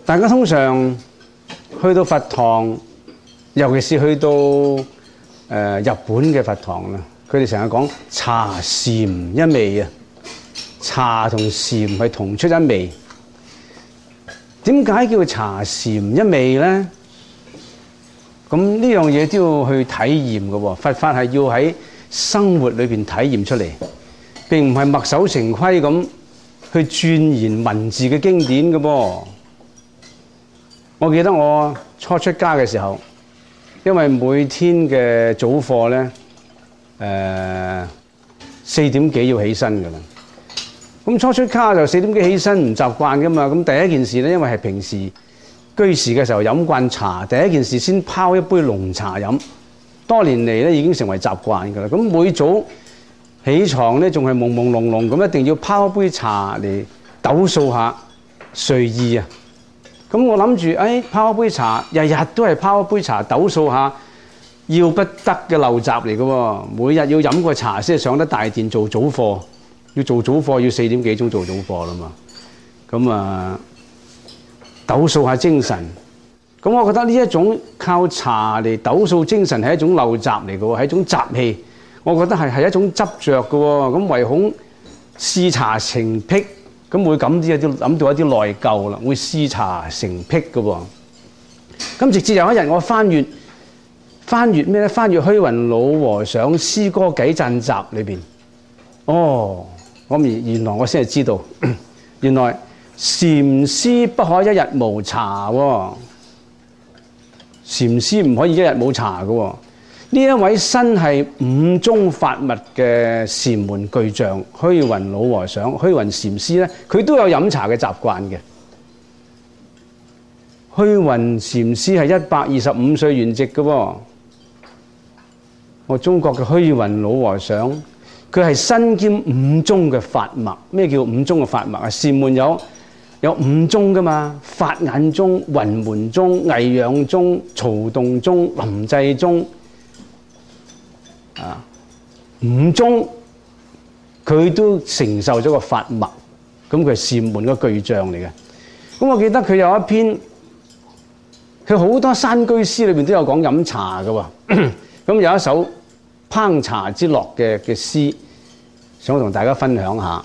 大家通常去到佛堂，尤其是去到日本嘅佛堂啦，佢哋成日講茶禪一味啊，茶同禪係同出一味。點解叫茶禪一味咧？咁呢樣嘢都要去體驗嘅喎，佛法係要喺生活裏邊體驗出嚟，並唔係墨守成規咁去鑽研文字嘅經典嘅噃。我記得我初出家嘅時候，因為每天嘅早課咧，4點幾要起身㗎啦。咁初出家就4點幾起身唔習慣㗎嘛。咁第一件事咧，因為係平時居士嘅時候飲慣茶，第一件事先泡一杯濃茶飲。多年嚟咧已經成為習慣㗎啦。咁每早起床咧仲係朦朦朧朧咁，一定要泡一杯茶嚟抖數下睡意啊！咁我諗住，泡一杯茶，日日都係泡一杯茶，抖數下，要不得嘅陋習嚟嘅喎。每日要飲個茶先上得大殿做早課，要做早課要4點幾鐘做早課啦嘛。咁啊，抖數下精神。咁我覺得呢一種靠茶嚟抖數精神係一種陋習嚟嘅喎，係一種習氣。我覺得係一種執着嘅喎。咁唯恐嗜茶成癖。咁會咁啲諗到一啲內疚啦，會嗜茶成癖嘅喎。咁直至有一日我翻閱咩咧？翻閱虛雲老和尚詩歌偈讚集裏邊，原來我先係知道，原來禪師不可一日無茶喎。禪師唔可以一日冇茶嘅喎。呢一位身係五宗法密嘅禪門巨匠虛雲老和尚、虛雲禪師咧，佢都有飲茶嘅習慣嘅。虛雲禪師係125歲圓寂嘅喎。我中國嘅虛雲老和尚，佢係身兼五宗嘅法脈。咩叫五宗嘅法脈啊？禪門有5宗噶嘛，法眼宗、雲門宗、藝養宗、曹洞宗、臨濟宗。5宗佢都承受咗個法脈，咁佢係禪門嘅巨匠嚟嘅。咁我記得佢有一篇，佢好多山居詩裏邊都有講飲茶嘅喎。咁有一首烹茶之樂嘅詩，想同大家分享下。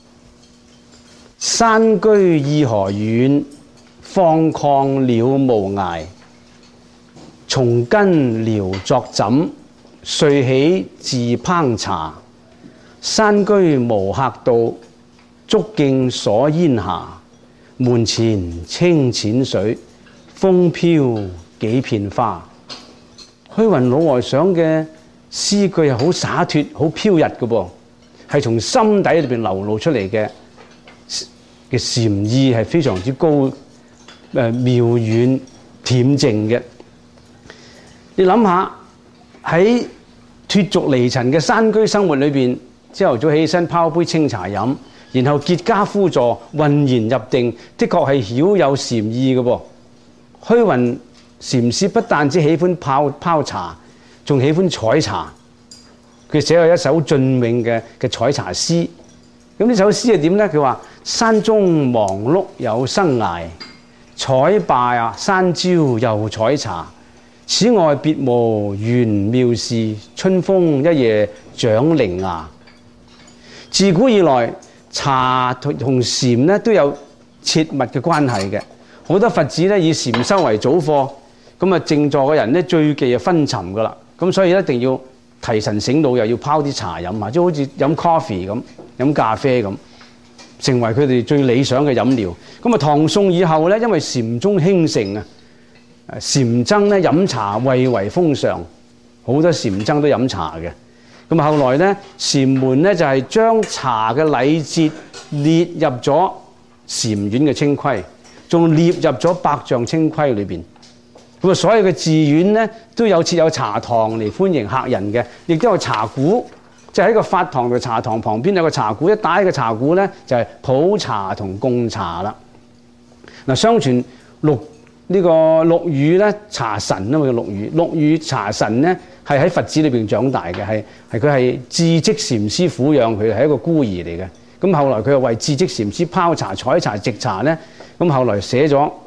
山居意何遠，荒曠了無涯。松根聊作枕，睡起自烹茶。山居無客到，竹徑鎖煙霞。門前清淺水，風飄幾片花。虛雲老和尚嘅詩句係好灑脫、好飄逸嘅噃，係從心底裏邊流露出嚟嘅禪意係非常之高、妙遠、恬靜嘅。你諗下喺脫俗離塵嘅山居生活裏邊，朝頭早起身泡杯清茶飲，然後結跏趺坐，渾然入定，的確係曉有禪意嘅噃。虛雲禪師不但只喜歡泡茶，仲喜歡採茶。佢寫咗一首雋永嘅採茶詩。咁呢首詩係點咧？佢話：山中忙碌有生涯，採罷山椒又採茶。此外別無玄妙事，春風一夜長靈牙。自古以來，茶同禪咧都有切密嘅關係嘅。好多佛子咧以禪修為早課，咁啊靜坐嘅人咧最忌係昏沉噶啦。咁所以一定要提神醒腦，又要泡啲茶飲下，即係好似飲 coffee 咁、飲咖啡咁，成為佢哋最理想嘅飲料。咁啊唐宋以後咧，因為禪宗興盛啊，禪僧咧飲茶蔚為風尚，好多禪僧都飲茶嘅。咁後來咧，禪門咧就係將茶嘅禮節列入咗禪院嘅清規，仲列入咗百丈清規裏邊。咁啊，所有嘅寺院咧都有設有茶堂嚟歡迎客人嘅，亦都有茶鼓，即係喺個法堂同茶堂旁邊有個茶鼓，一打起個茶鼓咧就係普茶同供茶啦。嗱，相傳陸羽咧茶神啊嘛，陸羽茶神咧係喺佛寺裏邊長大嘅，係佢係智積禪師撫養佢，係一個孤兒嚟嘅。咁後來佢又為智積禪師泡茶、採茶、植茶咧，咁後來寫咗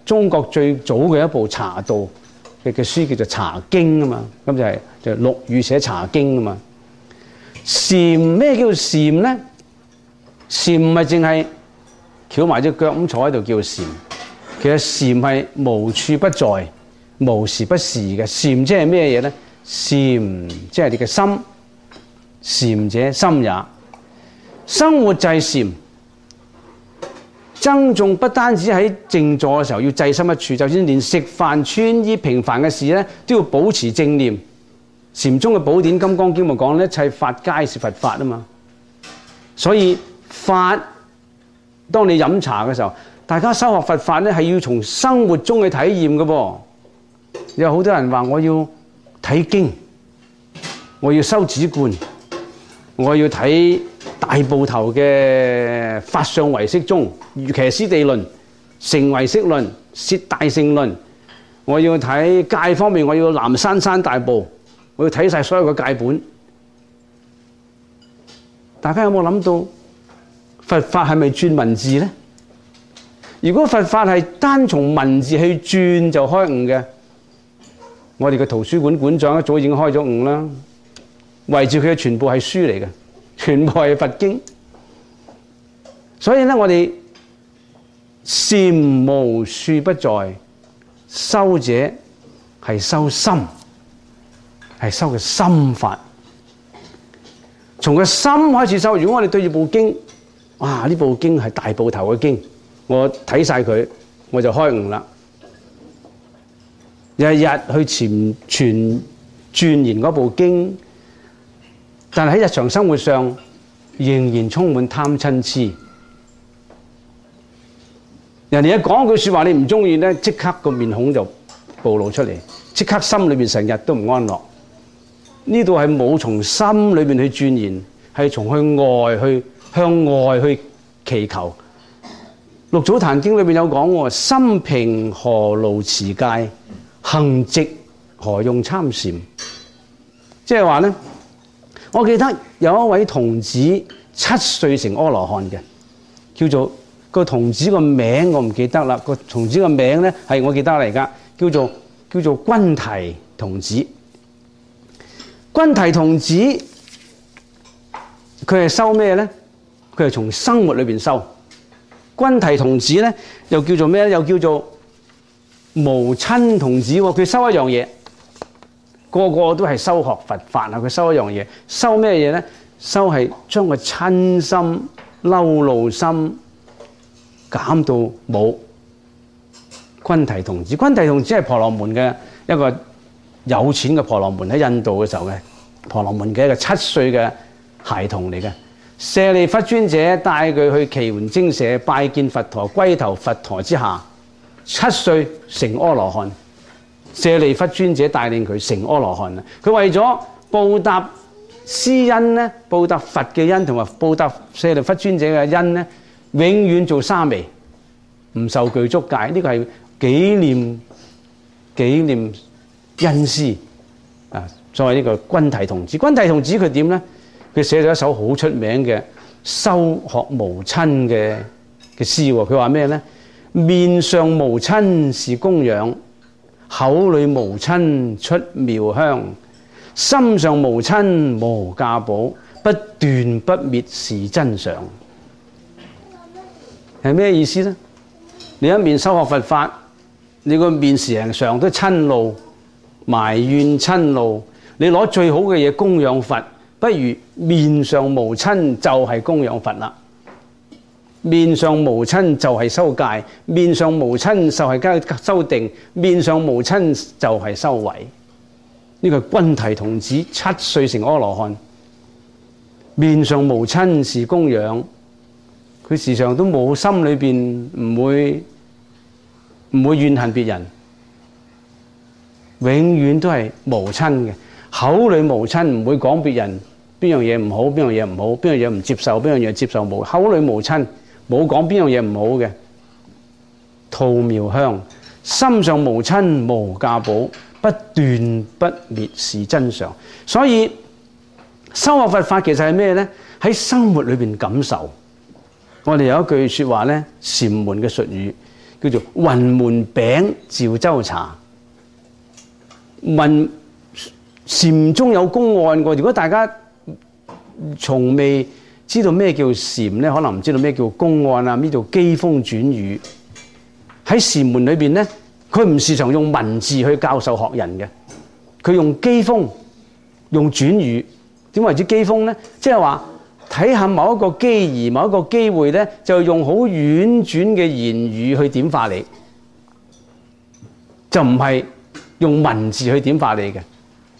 中國最早嘅一部茶道嘅書叫做《茶經》啊嘛，咁就陸羽寫《茶經》啊嘛。禪，咩叫禪咧？禪唔係淨係翹埋隻腳咁坐喺度叫禪，其實禪係無處不在、無時不時嘅。禪即係咩嘢咧？禪即係你嘅心，禪者心也。生活就係禪。僧眾不單止喺靜坐嘅時候要制心一處，就算連食飯、穿衣、平凡嘅事咧，都要保持正念。禪宗嘅寶典《金剛經》咪講咧，一切法皆是佛法啊嘛。所以法，當你飲茶嘅時候，大家修學佛法咧，係要從生活中去體驗嘅噃。有好多人話我要睇經，我要修止觀，我要睇大部頭嘅法相唯識宗、瑜伽師地論、成唯識論、攝大乘論，我要睇戒方面，我要南山山大部，我要睇晒所有嘅戒本。大家有冇諗到佛法係咪轉文字咧？如果佛法係單從文字去轉就開悟嘅，我哋嘅圖書館館長一早已經開咗悟啦。圍住佢嘅全部係書嚟嘅，全部係佛經。所以咧，我哋禪無處不在，修者係修心，係修嘅心法。從個心開始修。如果我哋對住部經，哇！呢部經係大部頭嘅經，我睇晒佢，我就開悟啦。日日去鑽研嗰部經，但係喺日常生活上仍然充滿貪嗔痴。人哋一講句說話你唔中意咧，即刻個面孔就暴露出嚟，即刻心裏邊成日都唔安樂。呢度係冇從心裏邊去鑽研，係從向外去祈求。六祖壇經裏邊有講喎，心平何勞持戒，行直何用參禪。即係話咧，我記得有一位童子7歲成阿羅漢嘅，叫做個童子個名我唔記得啦。個童子個名咧係我記得嚟噶，叫做君提童子。君提童子佢係修咩咧？佢係從生活裏邊修。君提童子咧又叫做咩咧？又叫做無親童子。佢修一樣嘢，個個都係修學佛法啊！佢修一樣嘢，修咩嘢咧？修係將個親心、嬲怒心減到冇。君提童子，君提童子係婆羅門嘅一個有錢嘅婆羅門，喺印度嘅時候嘅婆羅門嘅一個7歲嘅孩童嚟嘅。舍利弗尊者帶佢去祇園精舍拜見佛陀，歸投佛陀之下。7歲成阿羅漢，舍利弗尊者帶領佢成阿羅漢啦。佢為咗報答施恩咧，報答佛嘅恩同埋報答舍利弗尊者嘅恩咧，永遠做沙彌，唔受具足戒。呢個係紀念恩師啊！作為呢個君提童子，君提童子佢點咧？佢寫咗一首好出名嘅修學無親嘅詩。佢話咩咧？面上無親是供養，口裏無親出妙香，心上無親無價寶，不斷不滅是真相。係咩意思咧？你一面修學佛法，你個面時常都親怒、埋怨、親怒，你攞最好嘅嘢供養佛，不如面上無親就係供養佛啦。面上無親就係修戒，面上無親就係修定，面上無親就係修慧。呢個係君提童子7歲成阿羅漢，面上無親是供養，佢時常都冇心裏邊唔會怨恨別人，永遠都係無親嘅，口裏無親，唔會講別人邊樣嘢唔好，邊樣嘢唔好，邊樣嘢唔接受，邊樣嘢接受冇，口裏無親，冇講邊樣嘢唔好嘅，吐妙香，心上無親無價寶，不斷不滅是真相。所以修學佛法其實係咩咧？喺生活裏邊感受。我哋有一句說話咧，禪門嘅術語叫做雲門餅趙州茶。禪宗有公案過，如果大家從未知道咩叫禪咧，可能唔知道咩叫公案啊，咩叫機鋒轉語。喺禪門裏邊咧，佢唔時常用文字去教授學人嘅，佢用機鋒，用轉語。點為之機鋒咧？即係話睇下某一個機宜、某一個機會咧，就用好婉轉嘅言語去點化你，就唔係用文字去點化你嘅。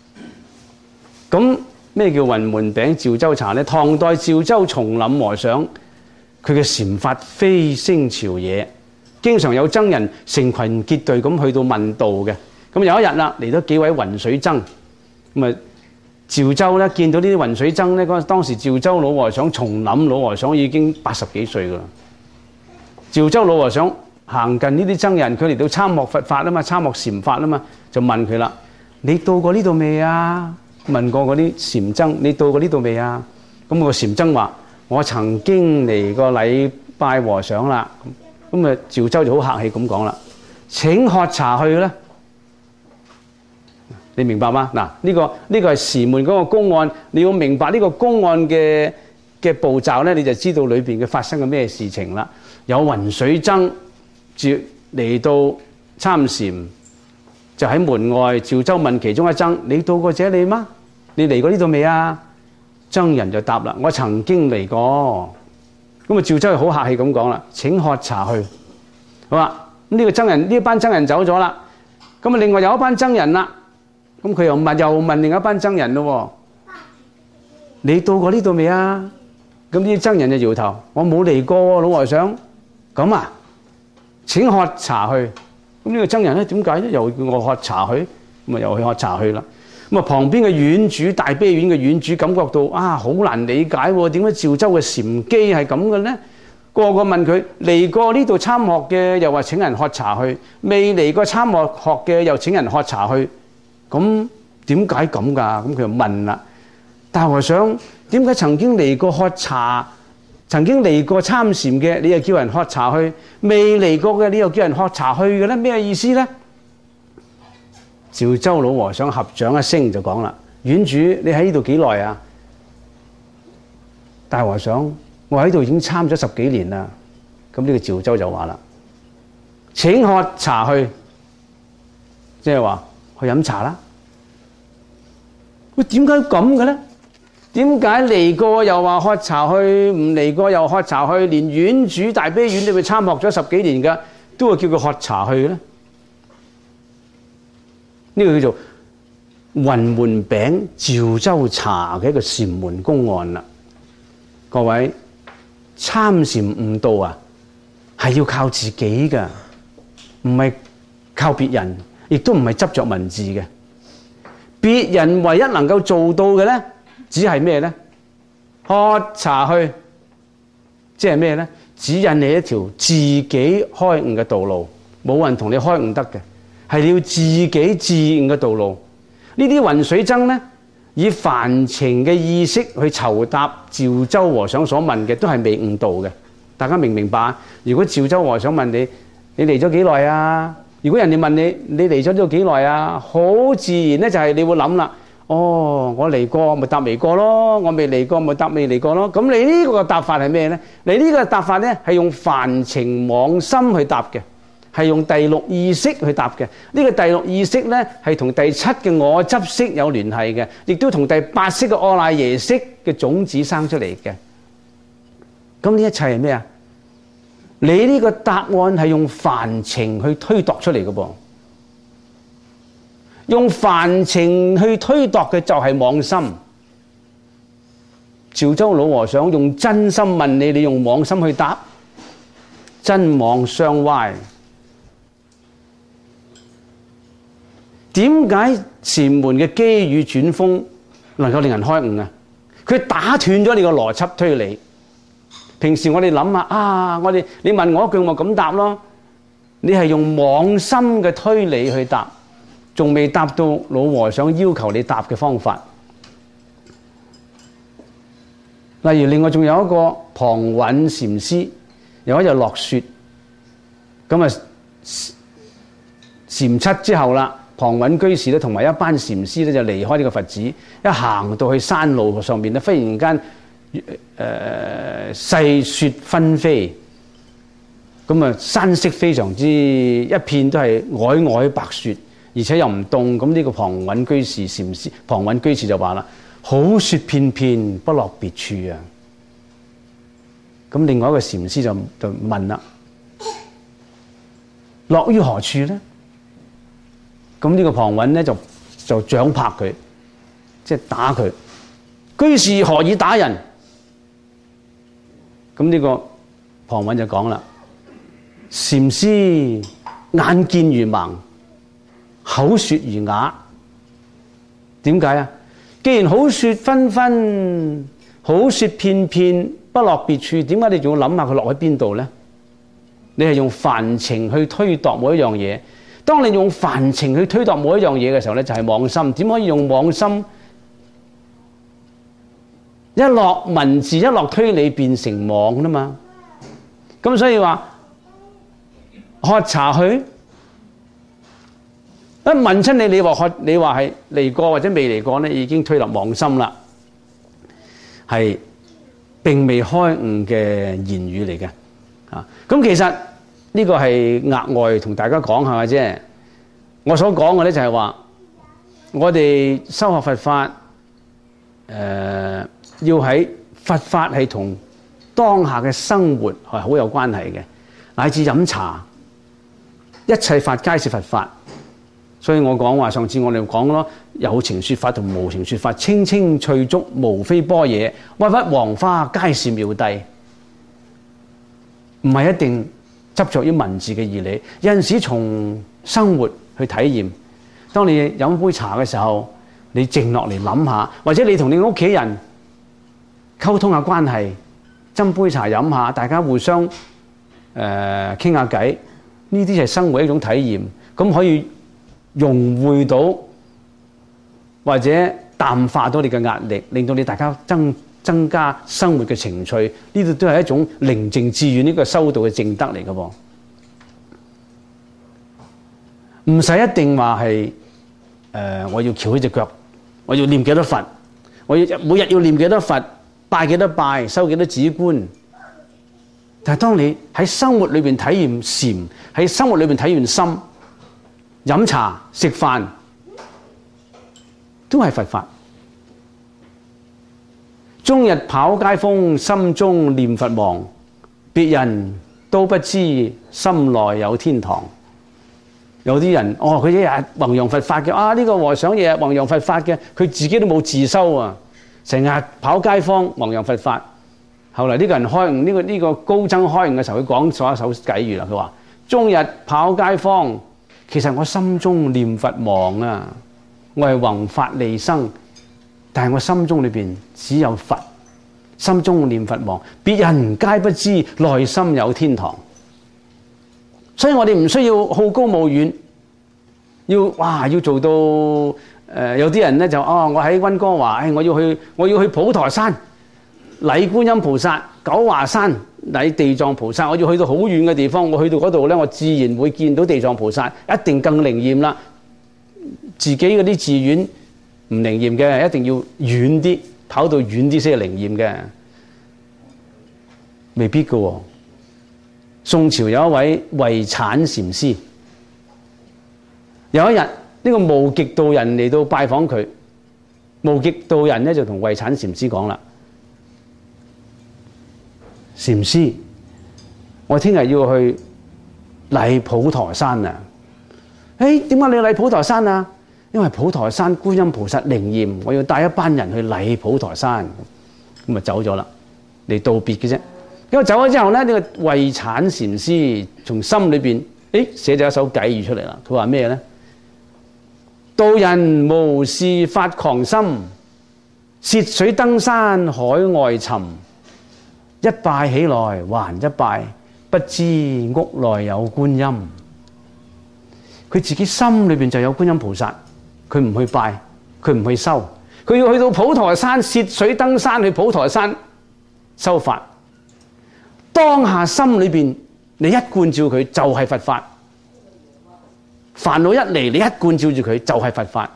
咁咩叫雲門餅趙州茶咧？唐代趙州松林和尚，佢嘅禪法飛升朝野，經常有僧人成群結隊咁去到問道嘅。咁有一日啦，嚟咗幾位雲水僧，咁啊趙州咧見到呢啲雲水僧咧，當時趙州老和尚、松林老和尚已經80幾歲噶啦。趙州老和尚行近呢啲僧人，佢嚟到參學佛法啊嘛，參學禪法啊嘛，就問佢啦：你到過呢度未啊？問過嗰啲禪僧：你到過呢度未啊？咁個禪僧話：我曾經嚟過禮拜和尚啦。咁啊趙州就好客氣咁講啦：請喝茶去啦。你明白嗎？嗱，呢個係禪門嗰個公案，你要明白呢個公案嘅步驟咧，你就知道裏邊嘅發生嘅咩事情啦。有雲水僧嚟到參禪，就喺門外。趙州問其中一僧：你到過這裏嗎？你嚟過呢度未啊？僧人就答啦：我曾經嚟過。咁啊趙州好客氣咁講啦：請喝茶去。好啦，咁呢班僧人走咗啦。咁啊另外有一班僧人啦。咁佢又問另一班僧人咯：你到過呢度未啊？咁呢啲僧人就搖頭：我冇嚟過喎，老和尚。咁啊，請喝茶去。咁呢個僧人咧點解咧？又叫我喝茶去，咁啊又去喝茶去啦。咁啊旁邊嘅院主，大悲院嘅院主感覺到啊好難理解喎，點解趙州嘅禪機係咁嘅咧？個個問佢嚟過呢度參學嘅，又話請人喝茶去；未嚟過參學嘅，又請人喝茶去。咁點解咁㗎？咁佢就問啦：大和尚，點解曾經嚟過喝茶、曾經嚟過參禪嘅，你又叫人喝茶去；未嚟過嘅，你又叫人喝茶去嘅咧？咩意思咧？趙州老和尚合掌一聲就講啦：院主，你喺呢度幾耐啊？大和尚，我喺度已經參咗10幾年啦。咁呢個趙州就話啦：請喝茶去，即係話去飲茶啦。喂，點解咁嘅咧？點解嚟過又話喝茶去，唔嚟過又喝茶去？連院主大悲院你咪參學咗10幾年㗎，都會叫佢喝茶去咧？呢個叫做雲門餅趙州茶嘅一個禪門公案啦。各位，參禪悟道啊，係要靠自己㗎，唔係靠別人，亦都唔係執着文字嘅。別人唯一能夠做到嘅咧，只係咩咧？喝茶去，即係咩咧？指引你一條自己開悟嘅道路，冇人同你開悟得嘅，係你要自己自悟嘅道路。呢啲雲水僧咧，以凡情嘅意識去酬答趙州和尚所問嘅，都係未悟道嘅。大家明唔明白？如果趙州和尚問你：你嚟咗幾耐啊？如果人哋問你：你嚟咗呢度幾耐啊？好自然咧，就係你會諗啦。哦，我嚟過，咪答嚟過咯；我未嚟過，咪答未嚟過咯。咁你呢個答法係咩咧？你呢個答法咧係用凡情妄心去答嘅，係用第六意識去答嘅。呢個第六意識咧係同第七嘅我執識有聯繫嘅，亦都同第八識嘅阿賴耶識嘅種子生出嚟嘅。咁呢一切係咩啊？你呢個答案係用凡情去推度出嚟嘅噃，用凡情去推度嘅就係妄心。趙州老和尚用真心問你，你用妄心去答，真妄相歪。點解禪門嘅機語轉風能夠令人開悟啊？佢打斷咗你個邏輯推理。平時我哋諗下啊，你問我一句，我咁答咯。你係用妄心嘅推理去答，仲未答到老和尚要求你答嘅方法。例如另外仲有一個龐蘊禪師，有一日落雪，咁啊禪七之後啦，龐蘊居士咧同埋一班禪師咧就離開呢個佛寺，一行到去山路上邊咧，忽然間細雪紛飛，咁啊山色非常之一片都係皚皚白雪，而且又唔凍。咁呢個龐蘊居士禪師，龐蘊居士就話啦：好雪片片，不落別處啊！咁另外一個禪師就問啦：落於何處咧？咁呢個龐蘊咧就掌拍佢，即係打佢。居士何以打人？咁呢個龐蘊就講啦：禪師眼見如盲，口說如啞。點解啊？既然好雪紛紛，好雪片片，不落別處，點解你仲要諗下佢落喺邊度咧？你係用凡情去推度每一樣嘢。當你用凡情去推度每一樣嘢嘅時候咧，就係妄心。點可以用妄心一落文字一落推理變成妄啦嘛？咁所以話喝茶去一問親你，你話係嚟過或者未嚟過咧，已經推落妄心啦，係並未開悟嘅言語嚟嘅。咁其實呢個係額外同大家講下嘅啫。我所講嘅咧就係話，我哋修學佛法，要喺佛法係同當下嘅生活係好有關係嘅，乃至飲茶，一切法皆是佛法。所以我講話，上次我哋講咯，有情說法同無情說法，清清翠竹無非般若，鬱鬱黃花皆是妙諦。唔係一定執着於文字嘅義理，有陣時從生活去體驗。當你飲杯茶嘅時候，你靜落嚟諗下，或者你同你屋企人溝通下關係，斟杯茶飲下，大家互相傾下偈，呢啲係生活一種體驗。咁可以融會到或者淡化到你嘅壓力，令到你大家增加生活嘅情趣，呢度都係一種寧靜致遠呢個修道嘅正德嚟嘅噃。唔使一定話係我要翹起隻腳，我要念幾多佛，我要每日要念幾多佛，拜幾多拜，收幾多止觀。但係當你喺生活裏邊體驗禪，喺生活裏邊體驗心，飲茶食飯都係佛法。終日跑街坊，心中念佛忙，別人都不知心內有天堂。有啲人佢一日弘揚佛法嘅，呢個和尚日日弘揚佛法嘅，佢自己都冇自修啊，成日跑街坊弘揚佛法。後來呢個人開悟，呢個高僧開悟嘅時候，佢講咗一首偈語啦。佢話：終日跑街坊，其實我心中念佛忙啊，我係弘法利生。但係我心中裏邊只有佛，心中念佛忙，別人皆不知內心有天堂。所以我哋唔需要好高騖遠，要做到有啲人咧就我喺溫哥華，我要去普陀山禮觀音菩薩，九華山禮地藏菩薩，我要去到好遠嘅地方，我去到嗰度咧，我自然會見到地藏菩薩，一定更靈驗啦。自己嗰啲寺院唔靈驗嘅，一定要遠啲，跑到遠啲先係靈驗嘅，未必㗎喎。宋朝有一位慧產禪師，有一日呢個無極道人嚟到拜訪佢，無極道人咧就同慧產禪師講啦：禪師，我聽日要去禮普陀山啊！點解你要禮普陀山啊？因為普陀山觀音菩薩靈驗，我要帶一班人去禮普陀山。咁啊走咗啦，嚟道別嘅啫。因為走咗之後咧，呢個慧產禪師從心裏邊寫咗一首偈語出嚟啦。佢話咩咧？道人無事發狂心，涉水登山海外尋。一拜起來還一拜，不知屋內有觀音。佢自己心裏邊就有觀音菩薩，佢唔去拜，佢唔去修，佢要去到普陀山涉水登山去普陀山修法。當下心裏邊你一觀照佢就係佛法， 煩惱一嚟，你一貫照住佢就係佛法。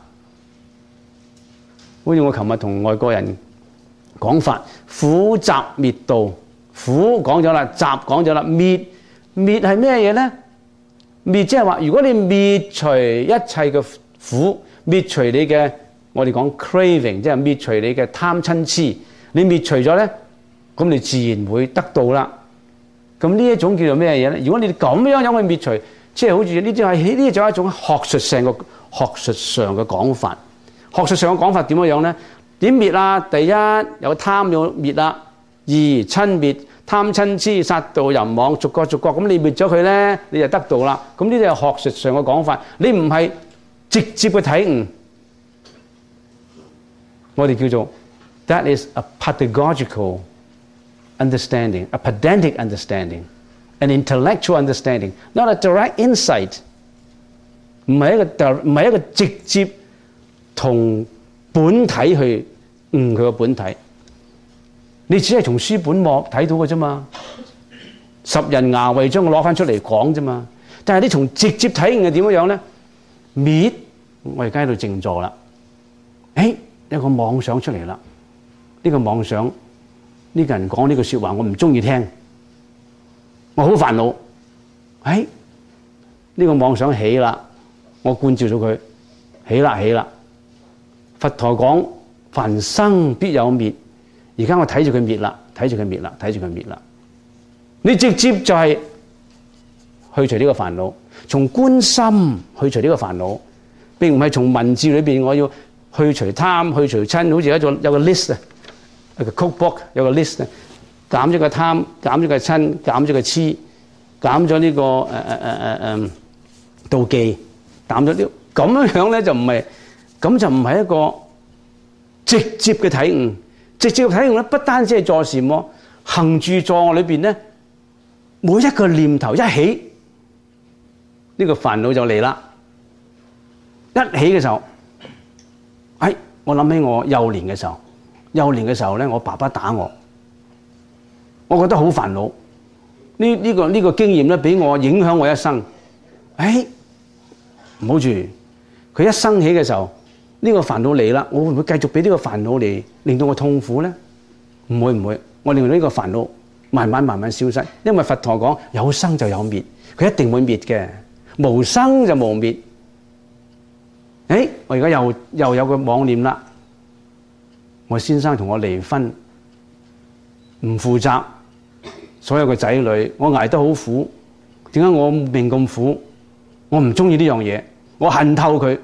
好似我琴日同外國人講法，苦集滅道，苦講咗啦，集講咗啦，滅係咩嘢咧？滅即係話，如果你滅除一切嘅苦，滅除你嘅我哋講 craving， 即係滅除你嘅貪嗔痴，你滅除咗咧，咁你自然會得到啦。咁呢一種叫做咩嘢咧？如果你咁樣去滅除，即係好似呢啲係呢種一種學術上嘅講法。學術上嘅講法點樣咧？點滅啊？第一有貪要滅啦，二瞋滅，貪嗔痴殺盜淫妄，逐個咁你滅咗佢咧，你就得到啦。咁呢啲係學術上嘅講法，你唔係直接嘅體悟。我哋叫做 that is a pedagogical understanding, a pedantic understanding, an intellectual understanding, not a direct insight。唔係一個直接同本體去悟佢個本體。你只係從書本幕睇到嘅啫嘛，十人牙慧將佢攞翻出嚟講啫嘛。但係你從直接體驗係點樣咧？滅，我而家喺度靜坐啦。有個妄想出嚟啦。呢個妄想，呢個人講呢句説話，我唔中意聽，我好煩惱。呢個妄想起啦，我觀照咗佢，起啦。佛陀講凡生必有滅。而家我睇住佢滅啦，睇住佢滅啦。你直接就係去除呢個煩惱，從觀心去除呢個煩惱，並唔係從文字裏邊我要去除貪、去除瞋，好似有個 list 啊，一個 cookbook 有個 list 啊，減咗個貪，減咗個瞋，減咗個痴，減咗呢個妒忌，減咗啲咁樣咧就唔係，咁就唔係一個直接嘅體悟。直接體悟咧，不單止係坐禪喎，行住坐臥裏邊咧，每一個念頭一起，呢個煩惱就嚟啦。一起嘅時候，我諗起我幼年嘅時候咧，我爸爸打我，我覺得好煩惱。呢個經驗咧，俾我影響我一生。唔好住，佢一生起嘅時候。呢個煩惱嚟啦，我會唔會繼續俾呢個煩惱嚟令到我痛苦咧？唔會，我令到呢個煩惱慢慢消失。因為佛陀講有生就有滅，佢一定會滅嘅，無生就無滅。我而家又有個妄念啦，我先生同我離婚，唔負責所有嘅仔女，我捱得好苦。點解我命咁苦？我唔中意呢樣嘢，我恨透佢。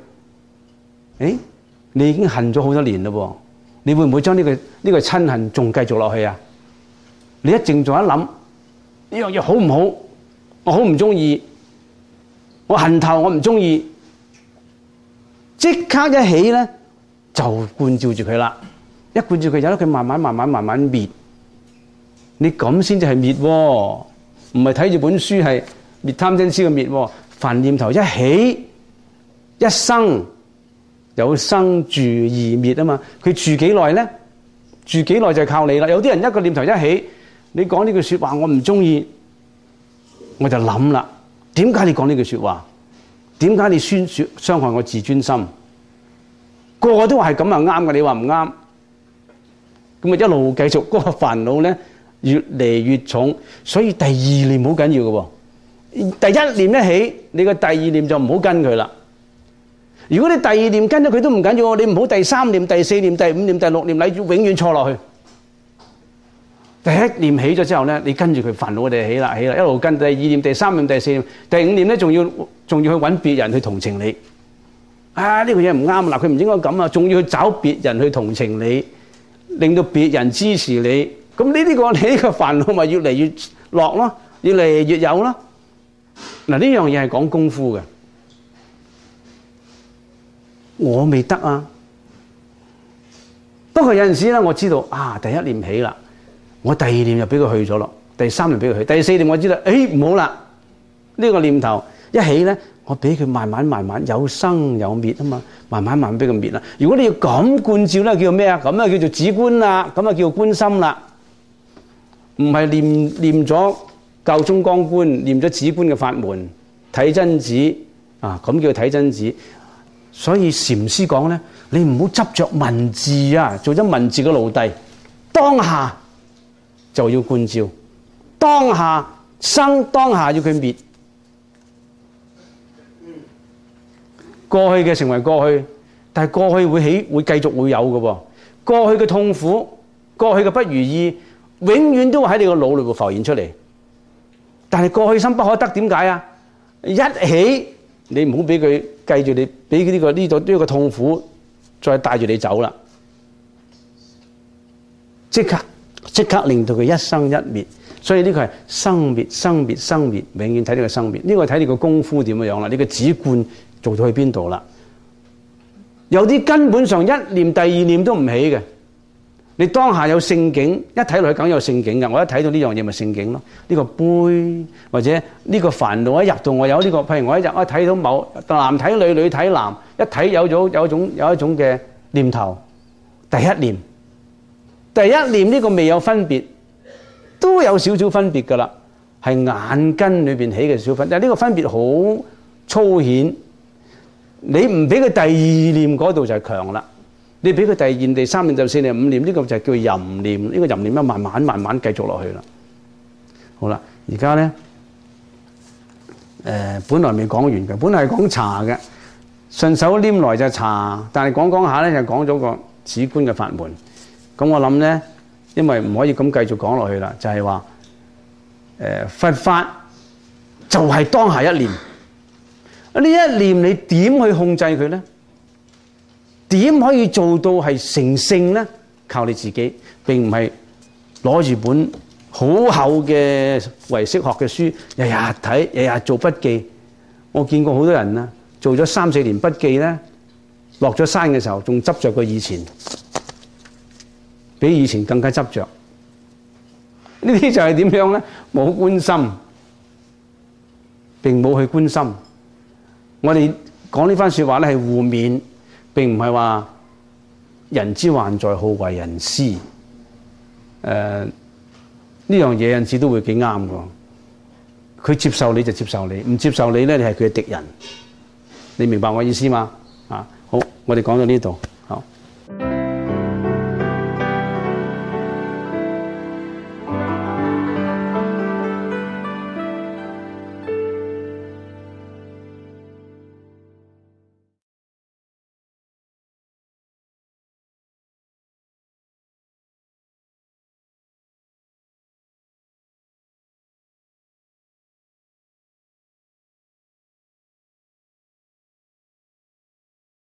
你已經恨咗好多年嘞喎，你會唔會將呢個親恨仲繼續落去啊？你一靜坐一諗，呢樣嘢好唔好？我好唔中意，我恨透，我唔中意，即刻一起咧就觀照住佢啦。一觀照佢，由得佢慢慢滅。你咁先至係滅喎，唔係睇住本書係滅貪嗔痴嘅滅喎。凡念頭一起一生。有生住而滅啊嘛，佢住幾耐咧？住幾耐就係靠你啦。有啲人一個念頭一起，你講呢句說話我唔中意，我就諗啦，點解你講呢句說話？點解你傷害我自尊心？個個都話係咁啊啱嘅，你話唔啱，咁啊一路繼續嗰個煩惱咧越嚟越重，所以第二念好緊要嘅喎。第一念一起，你個第二念就唔好跟佢啦。如果你第二念跟咗佢都唔緊要，你唔好第三念、第四念、第五念、第六念，你永遠錯落去。第一念起咗之後咧，你跟住佢煩惱，我哋起啦，一路跟。第二念、第三念、第四念、第五念咧，仲要去揾別人去同情你。呢個嘢唔啱，嗱佢唔應該咁啊，仲要去找別人去同情你，令到別人支持你。咁你呢個煩惱咪越嚟越落咯，越嚟越有咯。嗱呢樣嘢係講功夫嘅。我未得啊，不過有陣時咧，我知道第一念起啦，我第二念就俾佢去咗咯，第三念俾佢去，第四念我知道，唔好啦，呢個念頭一起咧，我俾佢慢慢有生有滅啊嘛，慢慢俾佢滅啦。如果你要咁觀照咧，叫做咩啊？咁啊叫做止觀啦，咁啊叫做觀心啦，唔係念咗教中觀，念咗止觀嘅法門，睇真子。 啊，咁叫睇真子。所以禪師講咧，你唔好執着文字啊，做咗文字嘅奴隸，當下就要觀照，當下生，當下要佢滅。過去嘅成為過去，但係過去會繼續會有嘅喎。過去嘅痛苦，過去嘅不如意，永遠都會喺你個腦裏邊浮現出嚟。但係過去心不可得，點解啊？一起你唔好俾佢繼住你，俾呢個痛苦再帶住你走啦。即刻令到佢一生一滅。所以呢個係生滅生滅生滅，永遠睇呢個生滅。呢個睇你個功夫點樣啦，你個止觀做到去邊度啦？有啲根本上一念第二念都唔起嘅。你當下有聖境，一睇落去梗有聖境㗎。我一睇到呢樣嘢咪聖境咯。呢個杯或者呢個煩惱一入到我有呢個，譬如我一睇到某男睇女，女睇男，一睇有一種嘅念頭，第一念呢個未有分別，都有少少分別㗎啦，係眼根裏邊起嘅小分，但係呢個分別好粗顯。你唔俾佢第二念嗰度就係強啦，你俾佢第二念、第三念、第四念、五念，呢個就係叫淫念。呢個淫念咧，慢慢繼續落去啦。好啦，而家咧本來未講完嘅，本來係講茶嘅，順手拈來就茶，但係講下咧就講咗個止觀嘅法門。咁我諗咧，因為唔可以咁繼續講落去啦，就係話佛法就係當下一念。呢一念你點去控制佢呢？點可以做到係成聖呢？靠你自己，並唔係攞住本好厚嘅唯識學嘅書，日日睇，日日做筆記。我見過好多人啦，做咗3-4年筆記呢，落咗山嘅時候仲執着過以前，比以前更加執着。呢啲就係點樣呢？冇觀心，並冇去觀心。我哋講呢番說話咧係互勉，並唔係話人之患在好為人師。呢樣嘢有陣時都會幾啱㗎。佢接受你就接受你，唔接受你咧，你係佢嘅敵人。你明白我意思嘛？啊，好，我哋講到呢度。